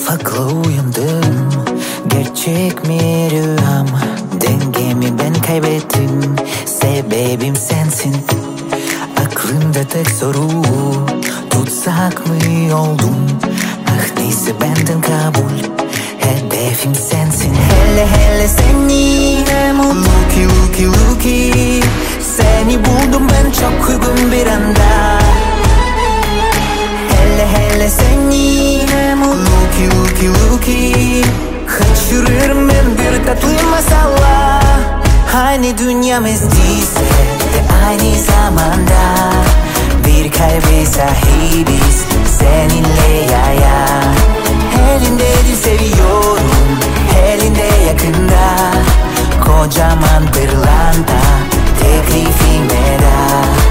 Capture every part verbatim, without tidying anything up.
şafakla uyandım. Gerçek mi rüyam? Dengemi ben kaybettim. Sebebim sensin. Aklımda tek soru, tutsak mı oldum? Ah neyse benden kabul, hedefim sensin. Hele hele seni luki luki luki, seni buldum ben çok uygun bir anda. Hele hele seni luki luki luki, kaçırırım ben bir tatlı masalla. Aynı dünyamız değilse de aynı zamanda bir kalbe sahibiz seninle ya ya. Elindedir seviyorum, elinde yakında, kocaman pırlanta, teklifim veda.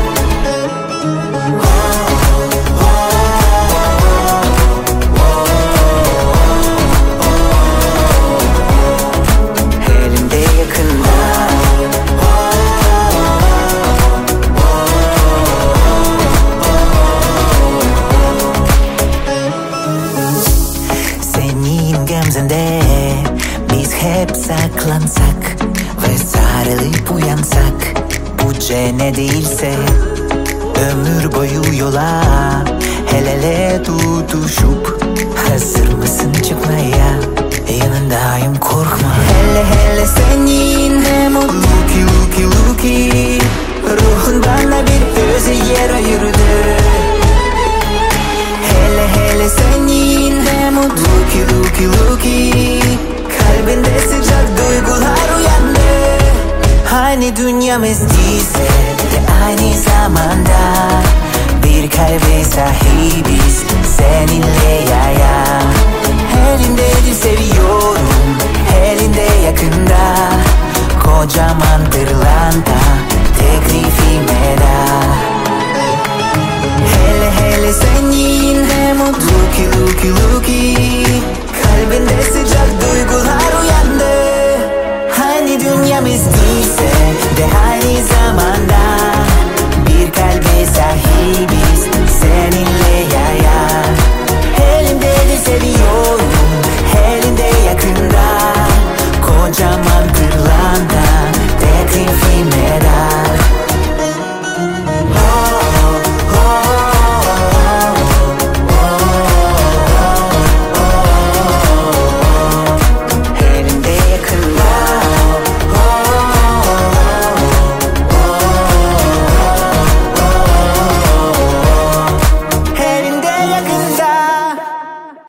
Biz hep saklansak ve sarılıp uyansak, bu cennet değilse ömür boyu yola el ele tutuşup, hazır mısın çıkmaya? Yanındayım korkma. Hele hele senin luki luki luki, ruhun bana bir özel yer ayırdı. Hele hele senin luki luki luki, kalbinde sıcak duygular uyandı. Aynı dünyamız değil.